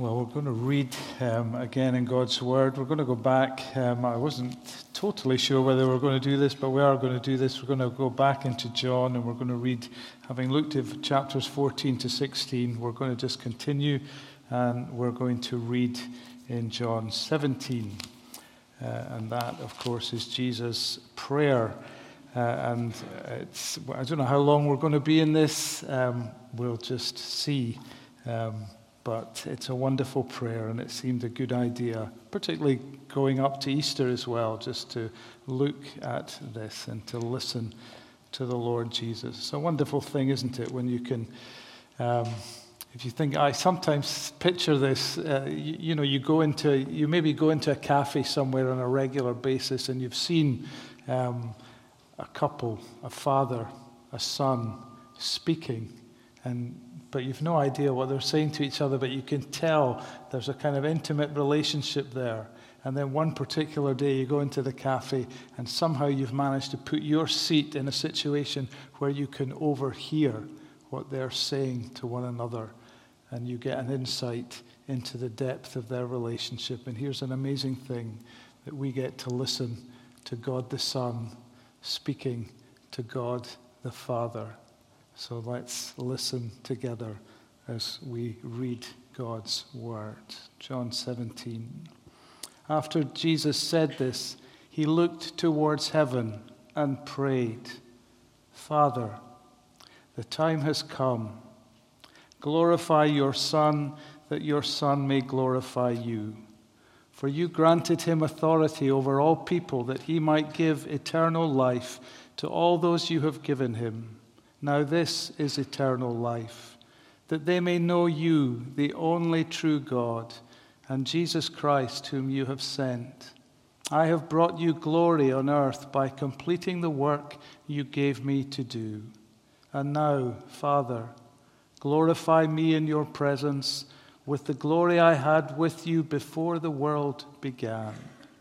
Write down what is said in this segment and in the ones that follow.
Well, we're going to read again in God's Word. We're going to go back. I wasn't totally sure whether we're going to do this, but we are going to do this. We're going to go back into John, and we're going to read, having looked at chapters 14 to 16, we're going to just continue, and we're going to read in John 17. And that, of course, is Jesus' prayer. And I don't know how long we're going to be in this. We'll just see. But it's a wonderful prayer, and it seemed a good idea, particularly going up to Easter as well, just to look at this and to listen to the Lord Jesus. It's a wonderful thing, isn't it, when you can, if you think, I sometimes picture this, you maybe go into a cafe somewhere on a regular basis, and you've seen a couple, a father, a son, speaking, but you've no idea what they're saying to each other, but you can tell there's a kind of intimate relationship there. And then one particular day you go into the cafe and somehow you've managed to put your seat in a situation where you can overhear what they're saying to one another, and you get an insight into the depth of their relationship. And here's an amazing thing, that we get to listen to God the Son speaking to God the Father. So let's listen together as we read God's Word. John 17. After Jesus said this, he looked towards heaven and prayed, "Father, the time has come. Glorify your Son, that your Son may glorify you. For you granted him authority over all people, that he might give eternal life to all those you have given him. Now this is eternal life, that they may know you, the only true God, and Jesus Christ, whom you have sent. I have brought you glory on earth by completing the work you gave me to do. And now, Father, glorify me in your presence with the glory I had with you before the world began.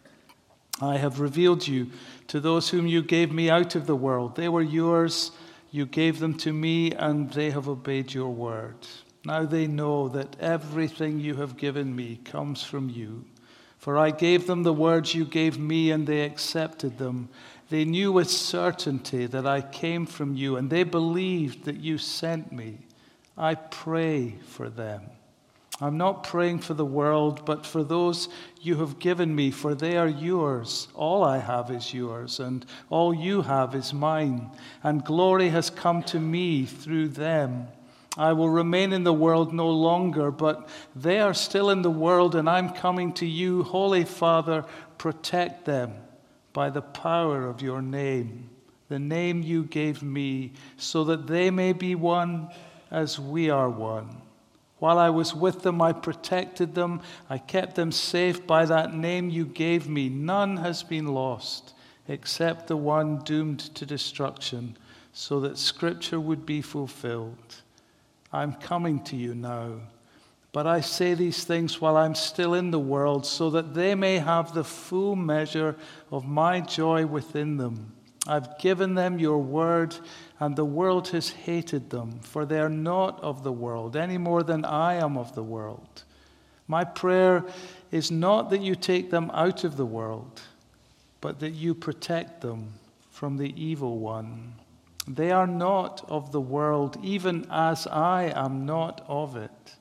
I have revealed you to those whom you gave me out of the world. They were yours. You gave them to me, and they have obeyed your word. Now they know that everything you have given me comes from you. For I gave them the words you gave me, and they accepted them. They knew with certainty that I came from you, and they believed that you sent me. I pray for them. I'm not praying for the world, but for those you have given me, for they are yours. All I have is yours, and all you have is mine. And glory has come to me through them. I will remain in the world no longer, but they are still in the world, and I'm coming to you. Holy Father, protect them by the power of your name, the name you gave me, so that they may be one as we are one. While I was with them, I protected them. I kept them safe by that name you gave me. None has been lost except the one doomed to destruction, so that Scripture would be fulfilled. I'm coming to you now, but I say these things while I'm still in the world, so that they may have the full measure of my joy within them. I've given them your word, and the world has hated them, for they are not of the world, any more than I am of the world. My prayer is not that you take them out of the world, but that you protect them from the evil one. They are not of the world, even as I am not of it.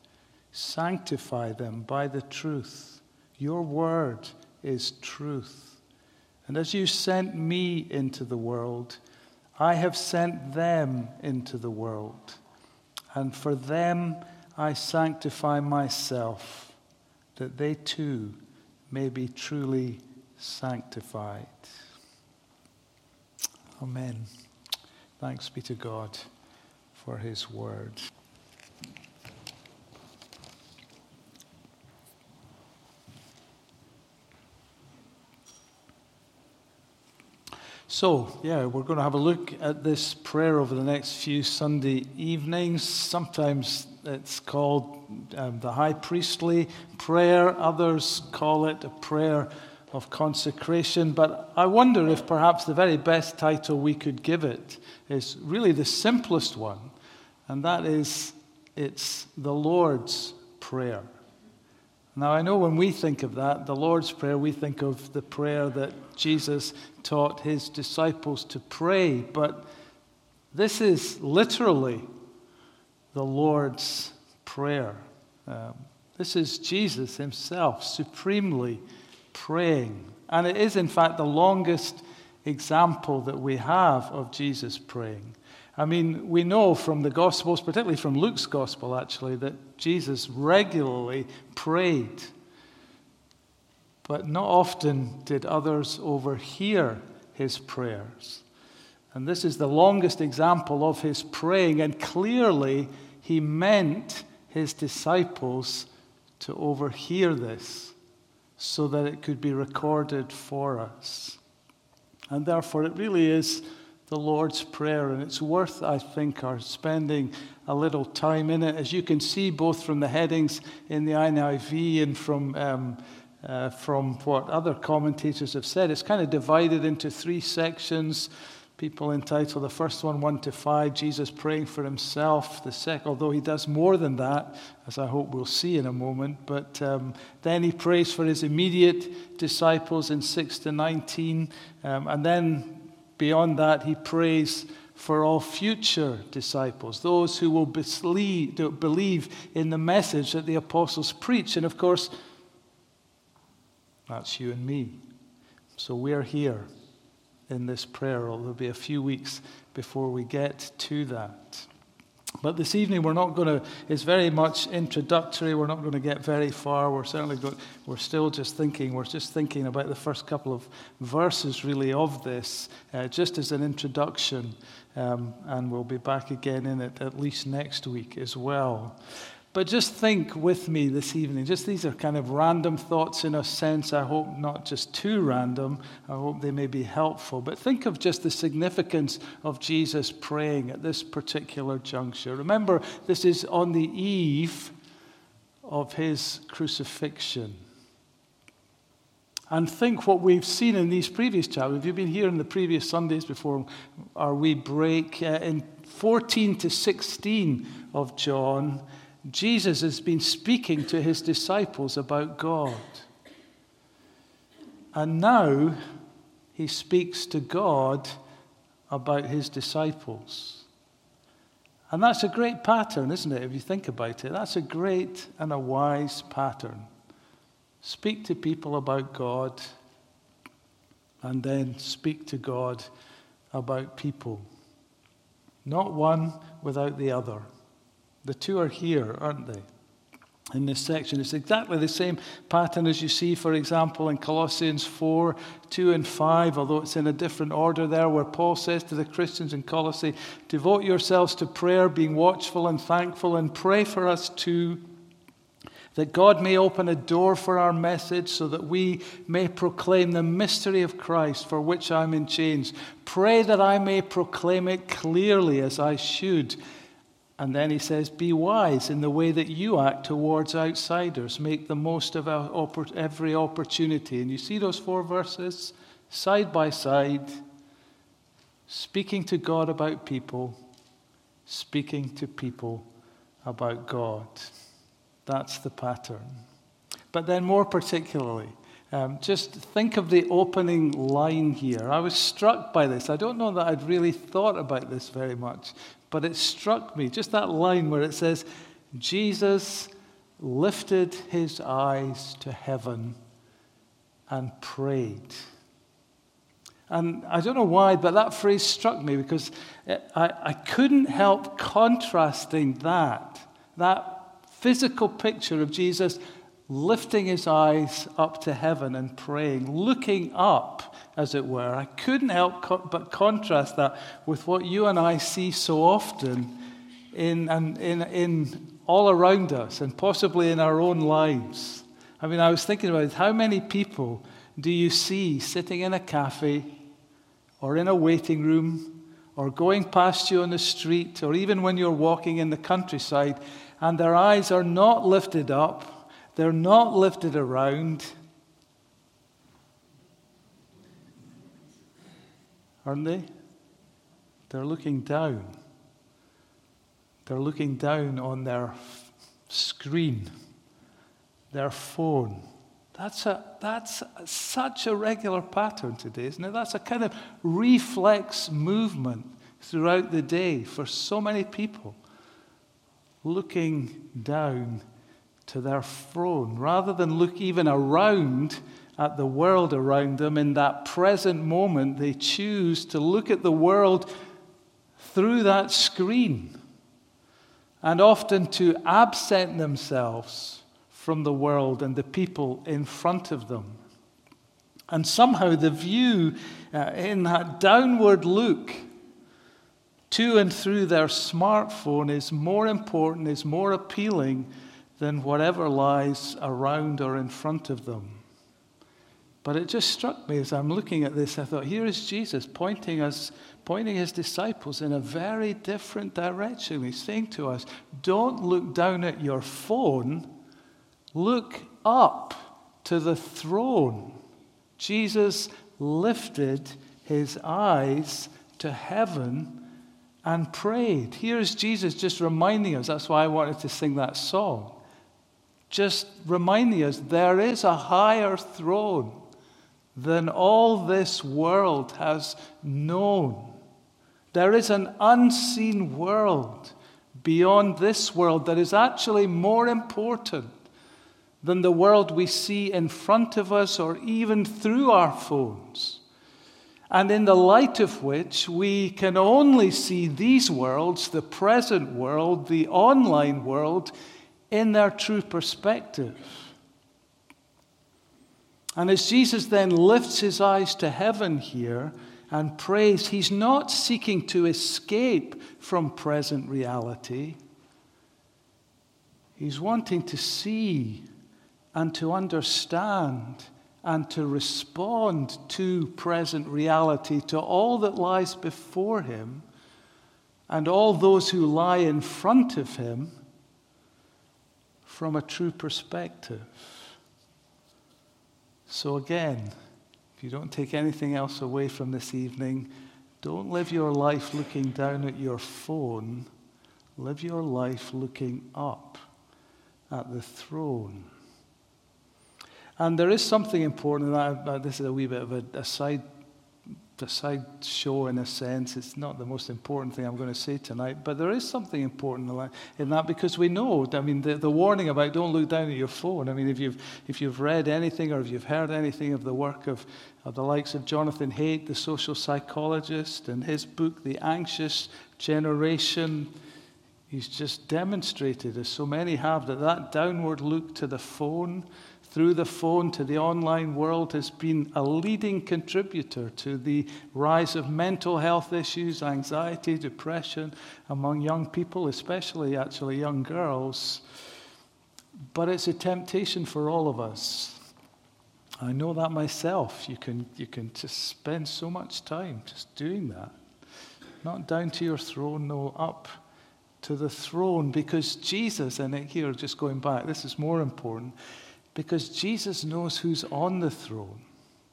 Sanctify them by the truth. Your word is truth. And as you sent me into the world, I have sent them into the world. And for them I sanctify myself, that they too may be truly sanctified. Amen. Thanks be to God for his word. So, we're going to have a look at this prayer over the next few Sunday evenings. Sometimes it's called the high priestly prayer. Others call it a prayer of consecration. But I wonder if perhaps the very best title we could give it is really the simplest one. And that is, it's the Lord's Prayer. Now, I know when we think of that, the Lord's Prayer, we think of the prayer that Jesus taught his disciples to pray, but this is literally the Lord's Prayer. This is Jesus himself supremely praying. And it is, in fact, the longest example that we have of Jesus praying. I mean, we know from the Gospels, particularly from Luke's Gospel, actually, that Jesus regularly prayed. But not often did others overhear his prayers. And this is the longest example of his praying, and clearly he meant his disciples to overhear this so that it could be recorded for us. And therefore it really is the Lord's Prayer, and it's worth, I think, our spending a little time in it. As you can see, both from the headings in the NIV and from what other commentators have said, it's kind of divided into three sections. People entitle the first one, 1 to 5, Jesus praying for himself. The second, although he does more than that, as I hope we'll see in a moment. But then he prays for his immediate disciples in 6 to 19. And then beyond that, he prays for all future disciples, those who will believe in the message that the apostles preach. And of course, that's you and me. So we're here in this prayer. There'll be a few weeks before we get to that. But this evening it's very much introductory. We're not going to get very far. We're just thinking about the first couple of verses really of this, just as an introduction. And we'll be back again in it at least next week as well. But just think with me this evening. These are kind of random thoughts in a sense. I hope not just too random. I hope they may be helpful. But think of just the significance of Jesus praying at this particular juncture. Remember, this is on the eve of his crucifixion. And think what we've seen in these previous chapters. If you've been here in the previous Sundays before our wee break, in 14 to 16 of John, Jesus has been speaking to his disciples about God. And now he speaks to God about his disciples. And that's a great pattern, isn't it, if you think about it? That's a great and a wise pattern. Speak to people about God, and then speak to God about people. Not one without the other. The two are here, aren't they? In this section. It's exactly the same pattern as you see, for example, in Colossians 4, 2 and 5, although it's in a different order there, where Paul says to the Christians in Colossae, devote yourselves to prayer, being watchful and thankful, and pray for us too, that God may open a door for our message so that we may proclaim the mystery of Christ, for which I'm in chains. Pray that I may proclaim it clearly as I should. And then he says, be wise in the way that you act towards outsiders. Make the most of every opportunity. And you see those four verses side by side, speaking to God about people, speaking to people about God. That's the pattern. But then more particularly, just think of the opening line here. I was struck by this. I don't know that I'd really thought about this very much, but it struck me, just that line where it says, Jesus lifted his eyes to heaven and prayed. And I don't know why, but that phrase struck me because I couldn't help contrasting that physical picture of Jesus lifting his eyes up to heaven and praying, looking up, as it were. I couldn't help but contrast that with what you and I see so often in all around us and possibly in our own lives. I mean, I was thinking about it. How many people do you see sitting in a cafe or in a waiting room or going past you on the street or even when you're walking in the countryside and their eyes are not lifted up, they're not lifted around, aren't they? They're looking down. They're looking down on their screen. their phone. That's such a regular pattern today, isn't it? That's a kind of reflex movement throughout the day for so many people, looking down to their phone rather than look even around at the world around them. In that present moment, they choose to look at the world through that screen, and often to absent themselves from the world and the people in front of them. And somehow the view in that downward look to and through their smartphone is more important, is more appealing than whatever lies around or in front of them. But it just struck me as I'm looking at this, I thought, here is Jesus pointing his disciples in a very different direction. He's saying to us, don't look down at your phone, look up to the throne. Jesus lifted his eyes to heaven and prayed. Here's Jesus just reminding us, that's why I wanted to sing that song, just reminding us there is a higher throne than all this world has known. There is an unseen world beyond this world that is actually more important than the world we see in front of us or even through our phones, and in the light of which we can only see these worlds, the present world, the online world, in their true perspective. And as Jesus then lifts his eyes to heaven here and prays, he's not seeking to escape from present reality. He's wanting to see and to understand and to respond to present reality, to all that lies before him and all those who lie in front of him from a true perspective. So again, if you don't take anything else away from this evening, don't live your life looking down at your phone. Live your life looking up at the throne. And there is something important, and this is a wee bit of a side show in a sense. It's not the most important thing I'm going to say tonight, but there is something important in that, because we know, I mean, the warning about don't look down at your phone. I mean, if you've read anything or if you've heard anything of the work of the likes of Jonathan Haidt, the social psychologist, and his book, The Anxious Generation, he's just demonstrated, as so many have, that downward look to the phone, through the phone to the online world, has been a leading contributor to the rise of mental health issues, anxiety, depression among young people, especially actually young girls. But it's a temptation for all of us. I know that myself. You can just spend so much time just doing that. Not down to your throne, no, up to the throne. Because Jesus, and here just going back, this is more important, because Jesus knows who's on the throne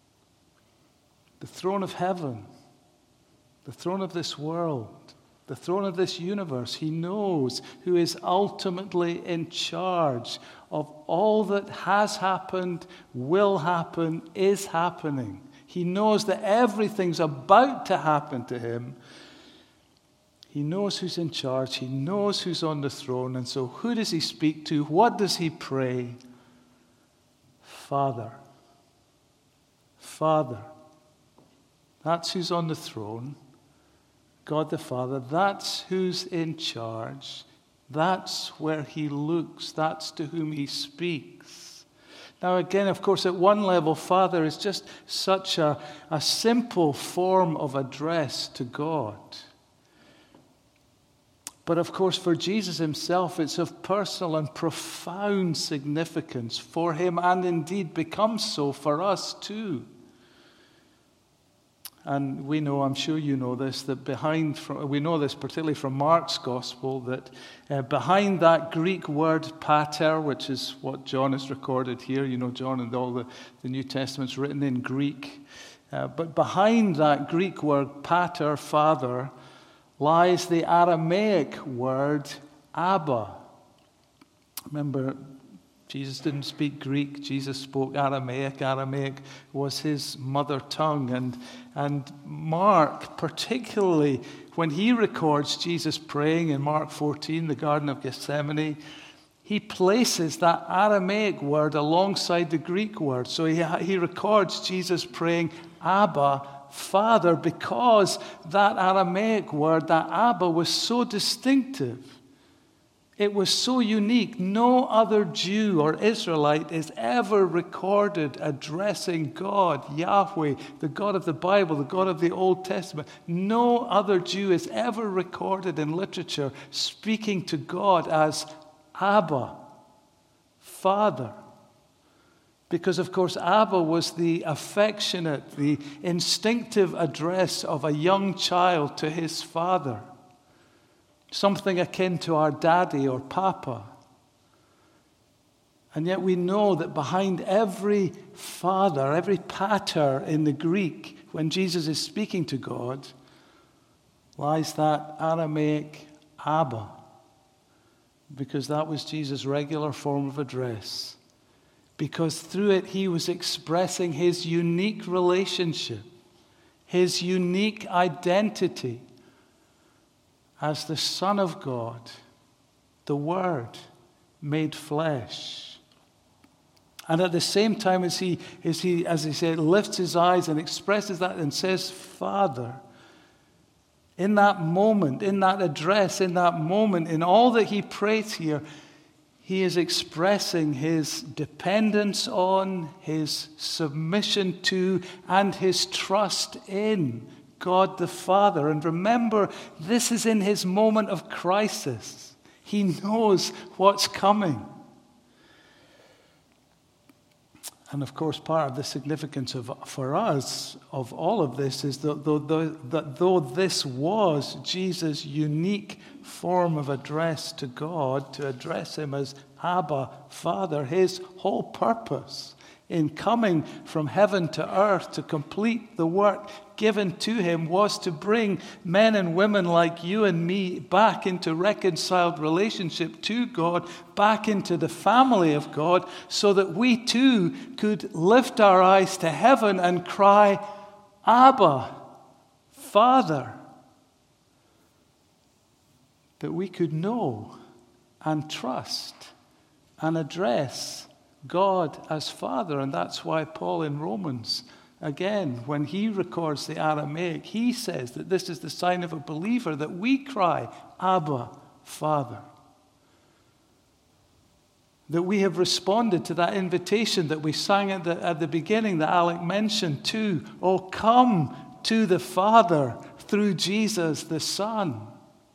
of heaven, the throne of this world, the throne of this universe. He knows who is ultimately in charge of all that has happened, will happen, is happening. He knows that everything's about to happen to him. He knows who's in charge. He knows who's on the throne. And so who does he speak to? What does he pray? Father. Father. That's who's on the throne. God the Father. That's who's in charge. That's where he looks. That's to whom he speaks. Now again, of course, at one level, Father is just such a simple form of address to God. But of course, for Jesus himself, it's of personal and profound significance for him, and indeed becomes so for us too. And we know, I'm sure you know this, that we know this particularly from Mark's Gospel, that behind that Greek word pater, which is what John has recorded here, you know, John and all the New Testament's written in Greek, but behind that Greek word pater, father, lies the Aramaic word Abba. Remember, Jesus didn't speak Greek. Jesus spoke Aramaic. Aramaic was his mother tongue. And Mark, particularly when he records Jesus praying in Mark 14, the Garden of Gethsemane, he places that Aramaic word alongside the Greek word. So he records Jesus praying, Abba, Father, because that Aramaic word, that Abba, was so distinctive. It was so unique. No other Jew or Israelite is ever recorded addressing God, Yahweh, the God of the Bible, the God of the Old Testament. No other Jew is ever recorded in literature speaking to God as Abba, Father. Because, of course, Abba was the affectionate, the instinctive address of a young child to his father. Something akin to our daddy or papa. And yet we know that behind every father, every pater in the Greek, when Jesus is speaking to God, lies that Aramaic Abba. Because that was Jesus' regular form of address. Because through it he was expressing his unique relationship, his unique identity as the Son of God, the Word made flesh. And at the same time as he, as he said, lifts his eyes and expresses that and says, Father, in that moment, in that address, in that moment, in all that he prays here, he is expressing his dependence on, his submission to, and his trust in God the Father. And remember, this is in his moment of crisis. He knows what's coming. And of course, part of the significance for us of all of this is that though this was Jesus' unique form of address to God, to address him as Abba, Father, his whole purpose in coming from heaven to earth to complete the work given to him was to bring men and women like you and me back into reconciled relationship to God, back into the family of God, so that we too could lift our eyes to heaven and cry, Abba, Father. That we could know and trust and address God as Father. And that's why Paul in Romans, again, when he records the Aramaic, he says that this is the sign of a believer, that we cry, Abba, Father. That we have responded to that invitation that we sang at the beginning that Alec mentioned too. Oh, come to the Father through Jesus the Son.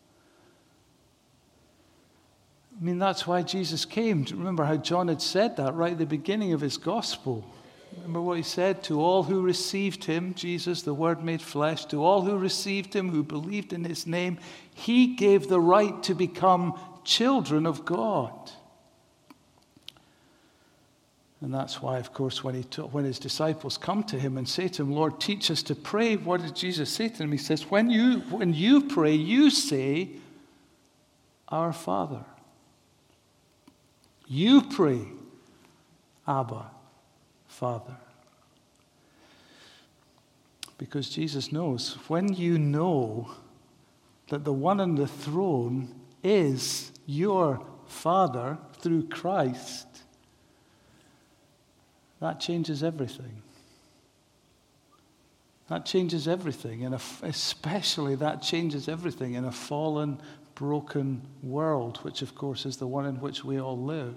I mean, that's why Jesus came. Remember how John had said that right at the beginning of his gospel. Remember what he said? To all who received him, Jesus, the Word made flesh, to all who received him, who believed in his name, he gave the right to become children of God. And that's why, of course, when his disciples come to him and say to him, Lord, teach us to pray, what did Jesus say to them? He says, when you pray, you say, Our Father. You pray, Abba, Father. Because Jesus knows, when you know that the one on the throne is your Father through Christ, that changes everything. That changes everything, and especially that changes everything in a fallen, broken world, which of course is the one in which we all live.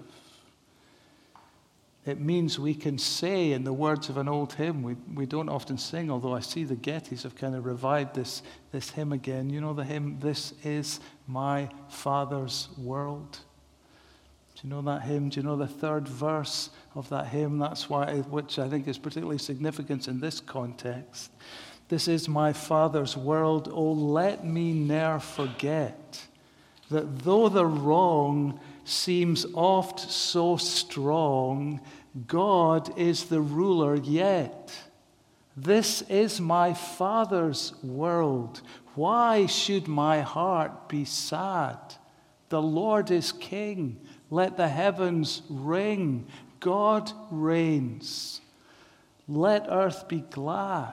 It means we can say, in the words of an old hymn, we don't often sing, although I see the Gettys have kind of revived this hymn again. You know the hymn, This is my Father's world? Do you know that hymn? Do you know the third verse of that hymn? That's why, which I think is particularly significant in this context. This is my Father's world, oh let me ne'er forget that though the wrong seems oft so strong, God is the ruler yet. This is my Father's world. Why should my heart be sad? The Lord is King. Let the heavens ring. God reigns. Let earth be glad.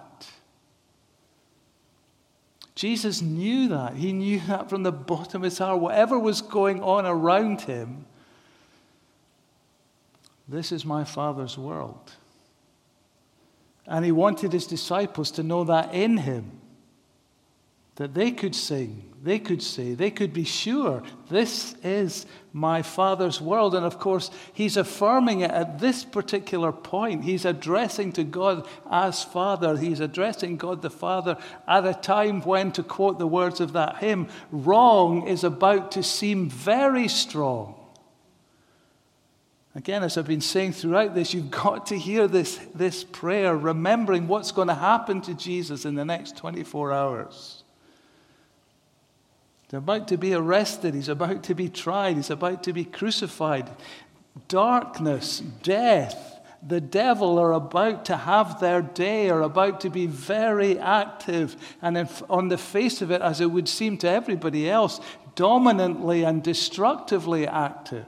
Jesus knew that. He knew that from the bottom of his heart. Whatever was going on around him, this is my Father's world. And he wanted his disciples to know that in him, that they could sing, they could say, they could be sure, this is my Father's world. And of course, he's affirming it at this particular point. He's addressing to God as Father. He's addressing God the Father at a time when, to quote the words of that hymn, wrong is about to seem very strong. Again, as I've been saying throughout this, you've got to hear this prayer, remembering what's going to happen to Jesus in the next 24 hours. He's about to be arrested. He's about to be tried. He's about to be crucified. Darkness, death, the devil are about to have their day, are about to be very active. And on the face of it, as it would seem to everybody else, dominantly and destructively active.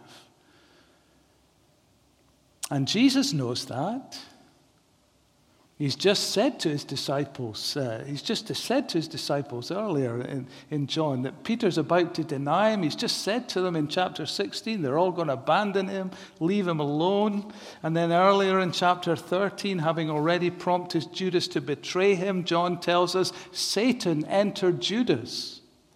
And Jesus knows that. He's just said to his disciples, earlier in John that Peter's about to deny him. He's just said to them in chapter 16, they're all going to abandon him, leave him alone. And then earlier in chapter 13, having already prompted Judas to betray him, John tells us Satan entered Judas.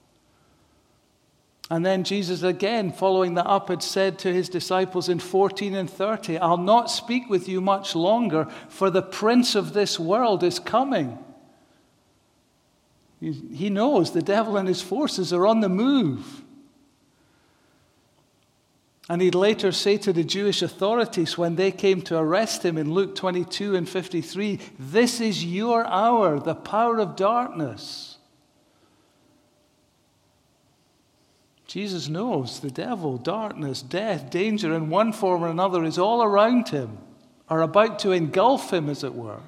And then Jesus again, following that up, had said to his disciples in 14 and 30, I'll not speak with you much longer, for the prince of this world is coming. He knows the devil and his forces are on the move. And he'd later say to the Jewish authorities when they came to arrest him in Luke 22 and 53, this is your hour, the power of darkness. Jesus knows the devil, darkness, death, danger in one form or another is all around him, are about to engulf him, as it were.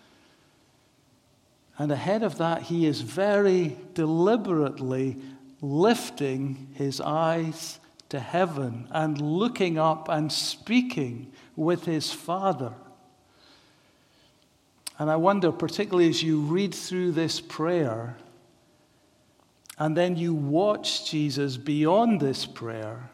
And ahead of that, he is very deliberately lifting his eyes to heaven and looking up and speaking with his Father. And I wonder, particularly as you read through this prayer, and then you watch Jesus beyond this prayer,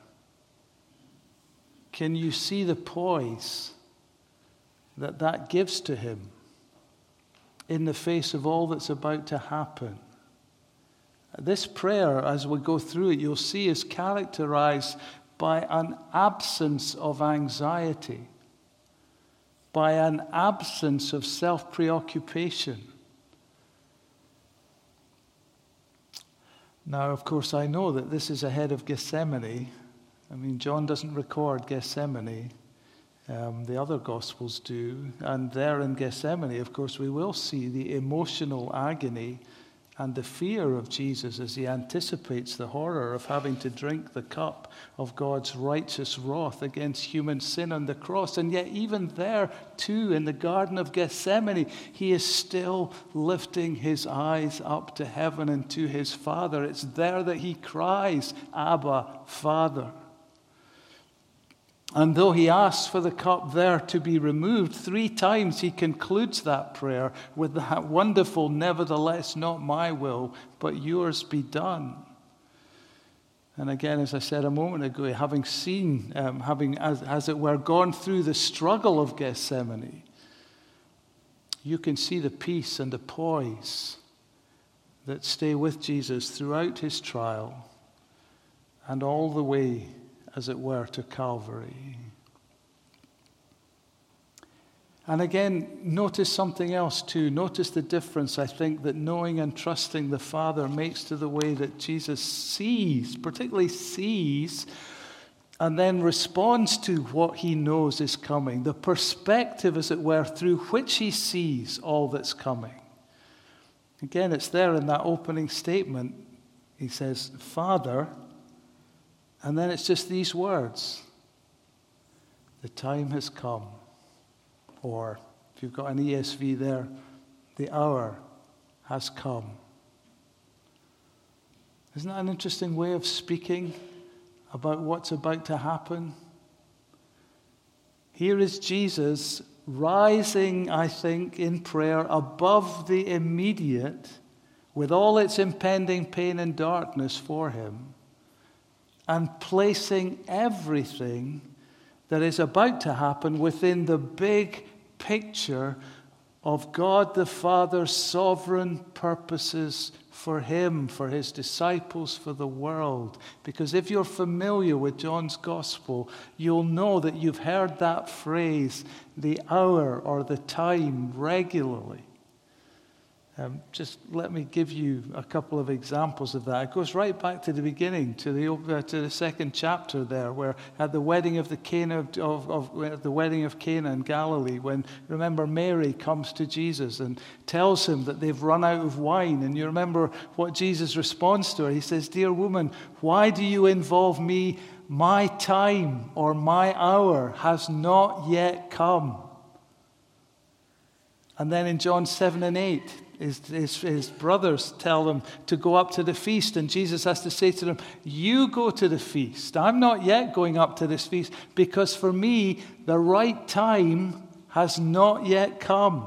can you see the poise that gives to him in the face of all that's about to happen? This prayer, as we go through it, you'll see is characterized by an absence of anxiety, by an absence of self-preoccupation. Now, of course, I know that this is ahead of Gethsemane. I mean, John doesn't record Gethsemane. The other Gospels do. And there in Gethsemane, of course, we will see the emotional agony and the fear of Jesus as he anticipates the horror of having to drink the cup of God's righteous wrath against human sin on the cross. And yet even there, too, in the Garden of Gethsemane, he is still lifting his eyes up to heaven and to his Father. It's there that he cries, Abba, Father. And though he asks for the cup there to be removed, 3 times he concludes that prayer with that wonderful, nevertheless, not my will, but yours be done. And again, as I said a moment ago, having seen, as it were, gone through the struggle of Gethsemane, you can see the peace and the poise that stay with Jesus throughout his trial and all the way, as it were, to Calvary. And again, notice something else too. Notice the difference, I think, that knowing and trusting the Father makes to the way that Jesus sees, particularly sees, and then responds to what he knows is coming. The perspective, as it were, through which he sees all that's coming. Again, it's there in that opening statement. He says, Father, and then it's just these words, the time has come. Or, if you've got an ESV there, the hour has come. Isn't that an interesting way of speaking about what's about to happen? Here is Jesus rising, I think, in prayer above the immediate, with all its impending pain and darkness for him, and placing everything that is about to happen within the big picture of God the Father's sovereign purposes for him, for his disciples, for the world. Because if you're familiar with John's Gospel, you'll know that you've heard that phrase, the hour or the time, regularly. Just let me give you a couple of examples of that. It goes right back to the beginning, to the second chapter there, where at the wedding of Cana in Galilee, when, remember, Mary comes to Jesus and tells him that they've run out of wine. And you remember what Jesus responds to her. He says, "Dear woman, why do you involve me? My time or my hour has not yet come." And then in John 7 and 8, his brothers tell him to go up to the feast, and Jesus has to say to them, "You go to the feast. I'm not yet going up to this feast, because for me the right time has not yet come."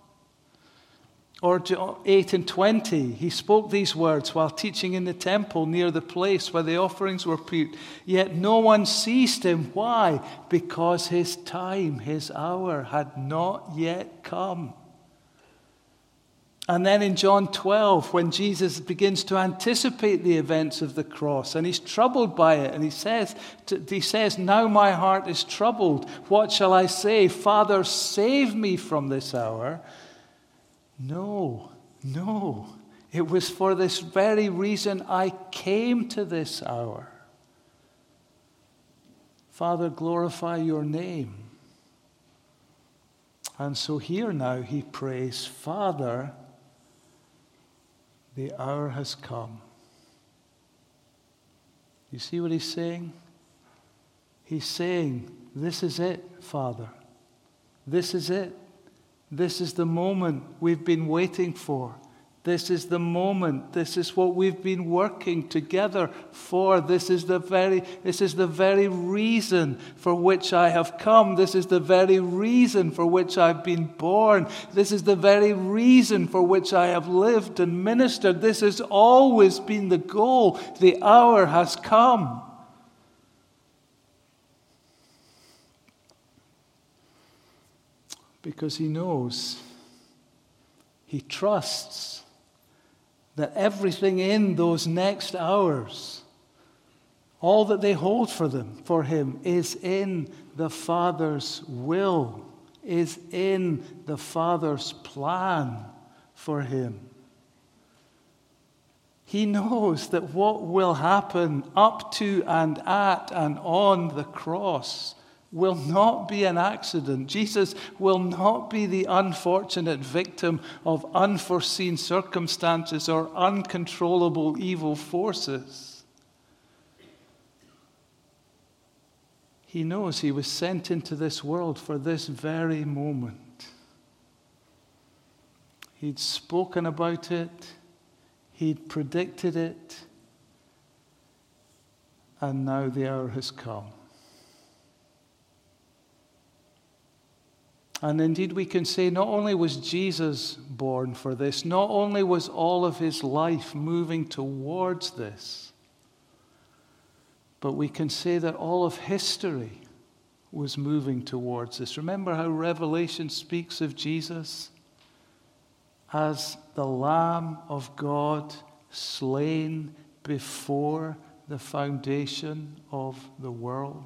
Or John 8 and 20, he spoke these words while teaching in the temple near the place where the offerings were put. Yet no one seized him. Why? Because his time, his hour had not yet come. And then in John 12, when Jesus begins to anticipate the events of the cross, and he's troubled by it, and he says, "Now my heart is troubled. What shall I say? Father, save me from this hour." No. It was for this very reason I came to this hour. Father, glorify your name. And so here now he prays, "Father, the hour has come." You see what he's saying? He's saying, "This is it, Father. This is it. This is the moment we've been waiting for. This is the moment. This is what we've been working together for. This is the very reason for which I have come. This is the very reason for which I've been born. This is the very reason for which I have lived and ministered. This has always been the goal. The hour has come." Because he knows, he trusts that everything in those next hours, all that they hold for him, is in the Father's will, is in the Father's plan for him. He knows that what will happen up to and at and on the cross will not be an accident. Jesus will not be the unfortunate victim of unforeseen circumstances or uncontrollable evil forces. He knows he was sent into this world for this very moment. He'd spoken about it, he'd predicted it, and now the hour has come. And indeed we can say not only was Jesus born for this, not only was all of his life moving towards this, but we can say that all of history was moving towards this. Remember how Revelation speaks of Jesus as the Lamb of God slain before the foundation of the world.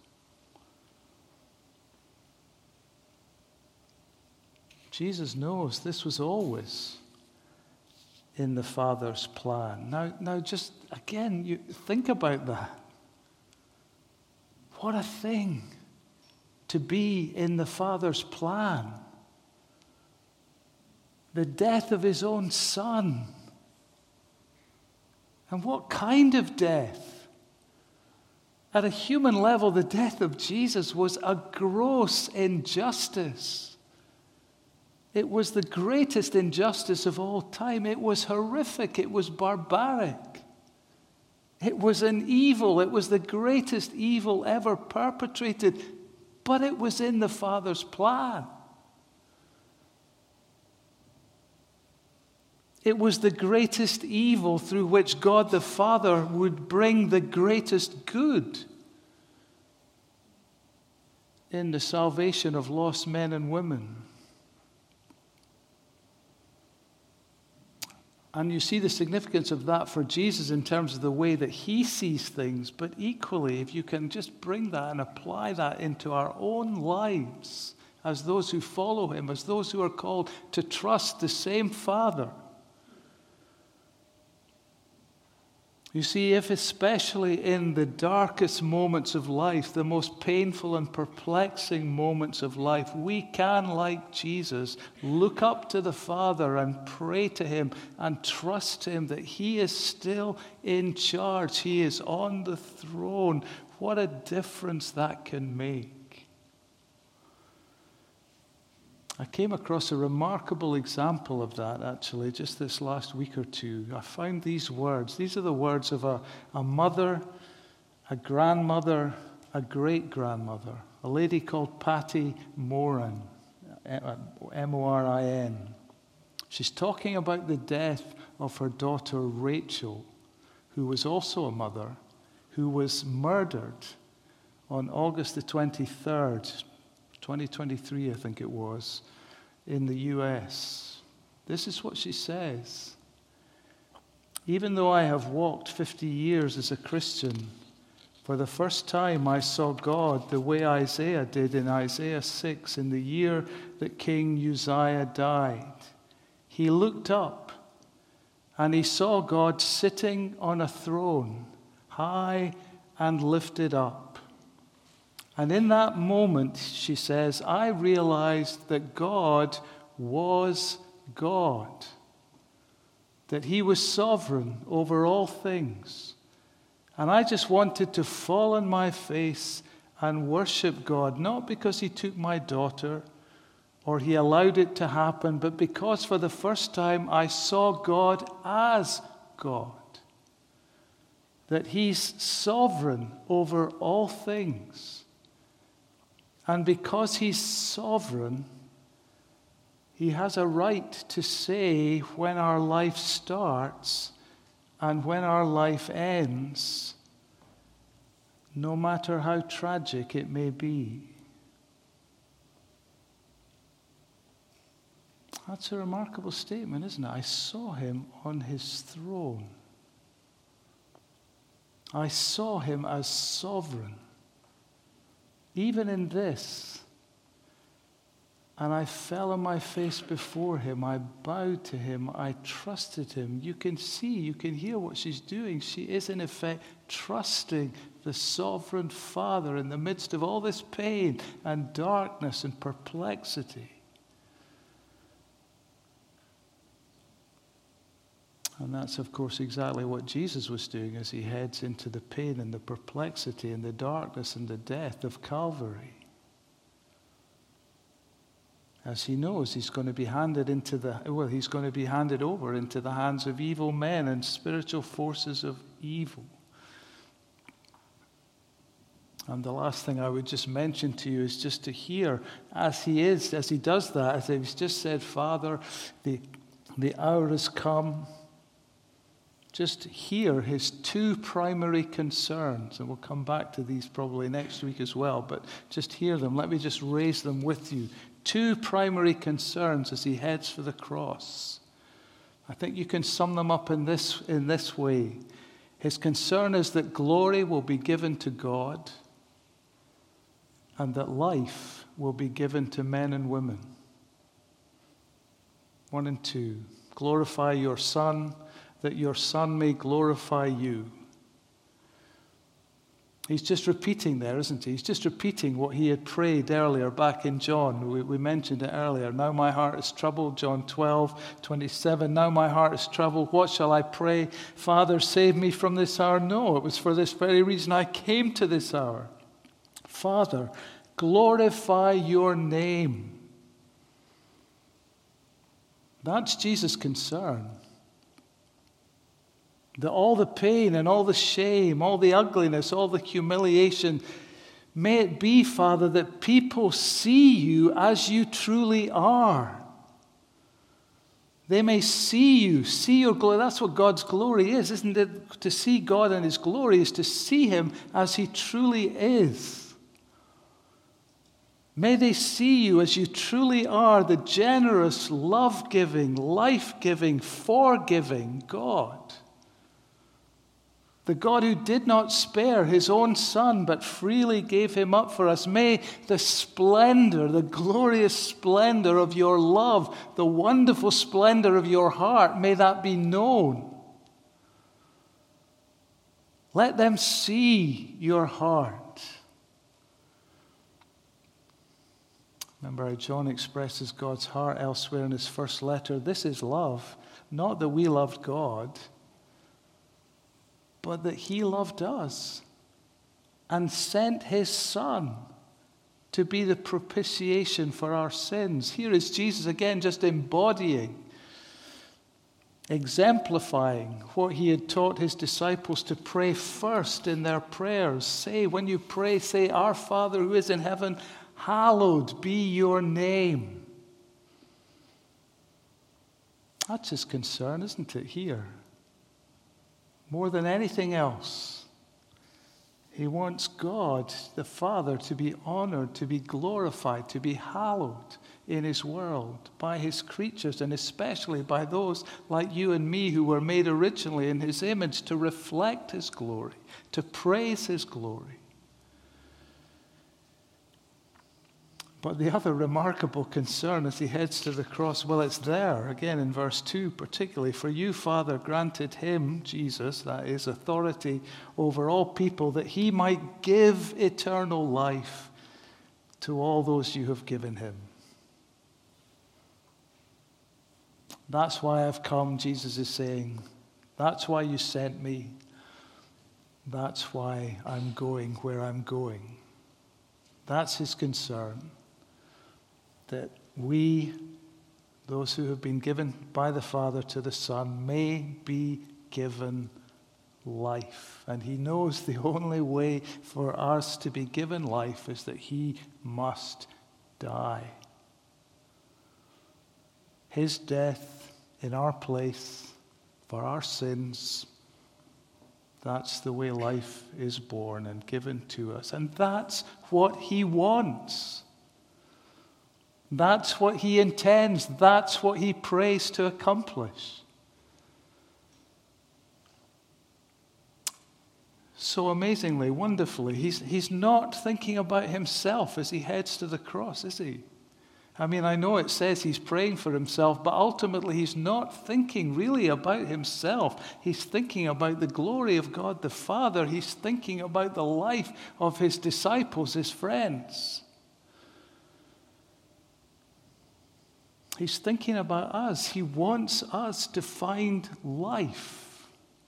Jesus knows this was always in the Father's plan. Now just again, you think about that. What a thing to be in the Father's plan. The death of his own Son. And what kind of death? At a human level, the death of Jesus was a gross injustice. It was the greatest injustice of all time. It was horrific. It was barbaric. It was an evil. It was the greatest evil ever perpetrated, but it was in the Father's plan. It was the greatest evil through which God the Father would bring the greatest good in the salvation of lost men and women. And you see the significance of that for Jesus in terms of the way that he sees things. But equally, if you can just bring that and apply that into our own lives as those who follow him, as those who are called to trust the same Father. You see, if especially in the darkest moments of life, the most painful and perplexing moments of life, we can, like Jesus, look up to the Father and pray to him and trust him that he is still in charge. He is on the throne. What a difference that can make. I came across a remarkable example of that, actually, just this last week or two. I found these words. These are the words of a mother, a grandmother, a great-grandmother, a lady called Patty Morin, M-O-R-I-N. She's talking about the death of her daughter Rachel, who was also a mother, who was murdered on August the 23rd, 2023, I think it was, in the U.S. This is what she says. Even though I have walked 50 years as a Christian, for the first time I saw God the way Isaiah did in Isaiah 6 in the year that King Uzziah died. He looked up and he saw God sitting on a throne, high and lifted up. And in that moment, she says, I realized that God was God, that he was sovereign over all things. And I just wanted to fall on my face and worship God, not because he took my daughter or he allowed it to happen, but because for the first time I saw God as God, that he's sovereign over all things. And because he's sovereign, he has a right to say when our life starts and when our life ends, no matter how tragic it may be. That's a remarkable statement, isn't it? I saw him on his throne. I saw him as sovereign. Even in this, and I fell on my face before him, I bowed to him, I trusted him. You can see, you can hear what she's doing. She is in effect trusting the sovereign Father in the midst of all this pain and darkness and perplexity. And that's, of course, exactly what Jesus was doing as he heads into the pain and the perplexity and the darkness and the death of Calvary. As he knows he's going to be handed he's going to be handed over into the hands of evil men and spiritual forces of evil. And the last thing I would just mention to you is just to hear as he does that, as he's just said, Father, the hour has come. Just hear his two primary concerns, and we'll come back to these probably next week as well, but just hear them. Let me just raise them with you. Two primary concerns as he heads for the cross. I think you can sum them up in this way. His concern is that glory will be given to God and that life will be given to men and women. 1 and 2. Glorify your Son, that your Son may glorify you. He's just repeating there, isn't he? He's just repeating what he had prayed earlier back in John. We mentioned it earlier. Now my heart is troubled, John 12:27. Now my heart is troubled. What shall I pray? Father, save me from this hour. No, it was for this very reason I came to this hour. Father, glorify your name. That's Jesus' concern. That all the pain and all the shame, all the ugliness, all the humiliation, may it be, Father, that people see you as you truly are. They may see you, see your glory. That's what God's glory is, isn't it? To see God in his glory is to see him as he truly is. May they see you as you truly are, the generous, love-giving, life-giving, forgiving God. The God who did not spare his own Son, but freely gave him up for us. May the splendor, the glorious splendor of your love, the wonderful splendor of your heart, may that be known. Let them see your heart. Remember how John expresses God's heart elsewhere in his first letter. This is love, not that we loved God, but that he loved us and sent his Son to be the propitiation for our sins. Here is Jesus again just embodying, exemplifying what he had taught his disciples to pray first in their prayers. When you pray, say, "Our Father who is in heaven, hallowed be your name." That's his concern, isn't it, here? More than anything else, he wants God, the Father, to be honored, to be glorified, to be hallowed in his world by his creatures, and especially by those like you and me who were made originally in his image to reflect his glory, to praise his glory. But the other remarkable concern as he heads to the cross, well, it's there, again in verse 2 particularly. For you, Father, granted him, Jesus, that is, authority over all people, that he might give eternal life to all those you have given him. That's why I've come, Jesus is saying. That's why you sent me. That's why I'm going where I'm going. That's his concern. That we, those who have been given by the Father to the Son, may be given life. And he knows the only way for us to be given life is that he must die. His death in our place for our sins, that's the way life is born and given to us. And that's what he wants. That's what he intends. That's what he prays to accomplish. So amazingly, wonderfully, he's not thinking about himself as he heads to the cross, is he? I mean, I know it says he's praying for himself, but ultimately he's not thinking really about himself. He's thinking about the glory of God the Father. He's thinking about the life of his disciples, his friends. He's thinking about us. He wants us to find life.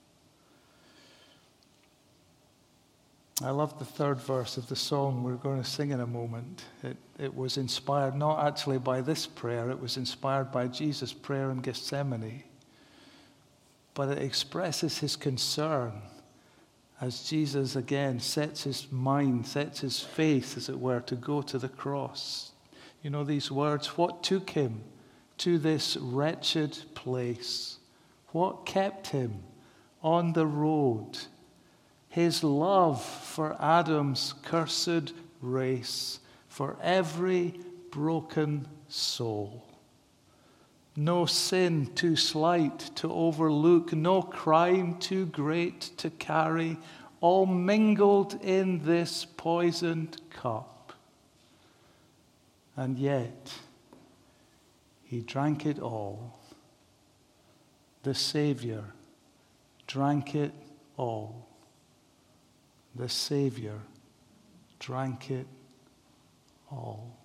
I love the third verse of the song we're going to sing in a moment. It was inspired not actually by this prayer. It was inspired by Jesus' prayer in Gethsemane. But it expresses his concern as Jesus again sets his mind, sets his face, as it were, to go to the cross. You know these words, what took him to this wretched place? What kept him on the road? His love for Adam's cursed race, for every broken soul. No sin too slight to overlook, no crime too great to carry, all mingled in this poisoned cup. And yet, he drank it all. The Savior drank it all. The Savior drank it all.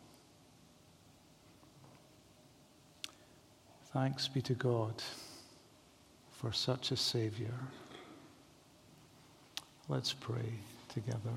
Thanks be to God for such a Savior. Let's pray together.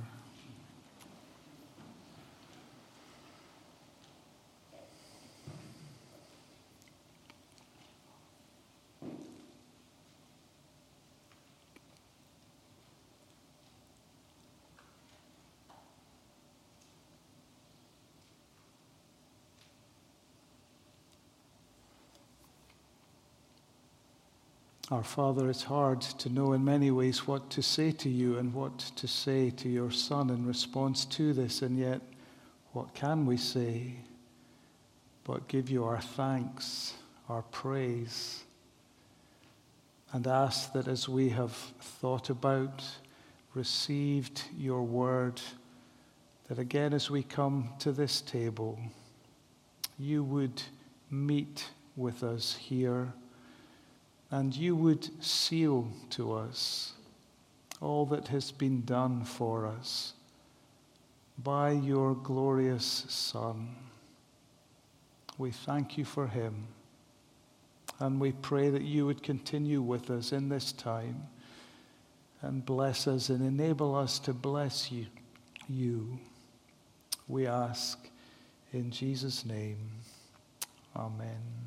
Our Father, it's hard to know in many ways what to say to you and what to say to your Son in response to this, and yet what can we say but give you our thanks, our praise, and ask that as we have thought about, received your word, that again as we come to this table, you would meet with us here, and you would seal to us all that has been done for us by your glorious Son. We thank you for him, and we pray that you would continue with us in this time and bless us and enable us to bless you. We ask in Jesus' name. Amen.